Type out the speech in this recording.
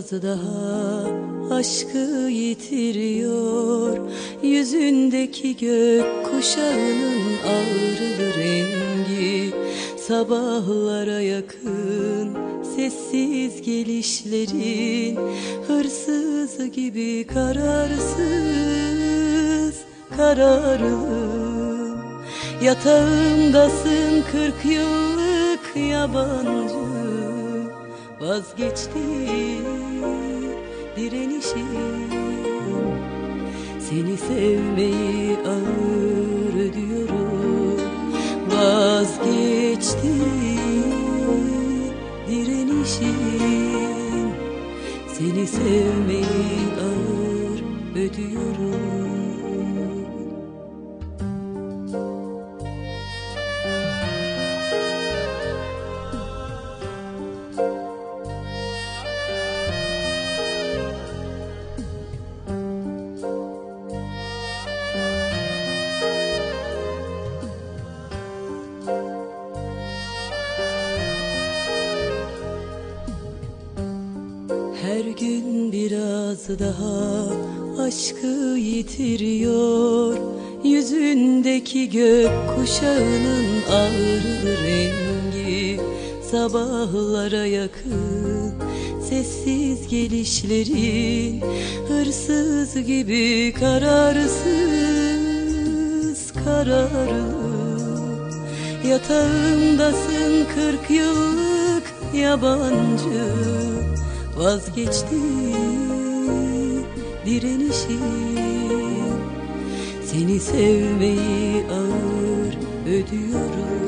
biraz daha aşkı yitiriyor. Yüzündeki gök kuşağının ağrılı rengi, sabahlara yakın sessiz gelişlerin, hırsız gibi kararsız kararlı. Yatağımdasın 40 yıllık yabancı, vazgeçti direnişim. Seni sevmeyi ağır ödüyorum, vazgeçti direnişim. Seni sevmeyi ağır ödüyorum. Her gün biraz daha aşkı yitiriyor. Yüzündeki gök kuşağının ağrılı rengi, sabahlara yakın sessiz gelişlerin, hırsız gibi kararsız kararlı. Yatağımdasın 40 yıllık yabancı, vazgeçti direnişim. Seni sevmeyi ağır ödüyorum.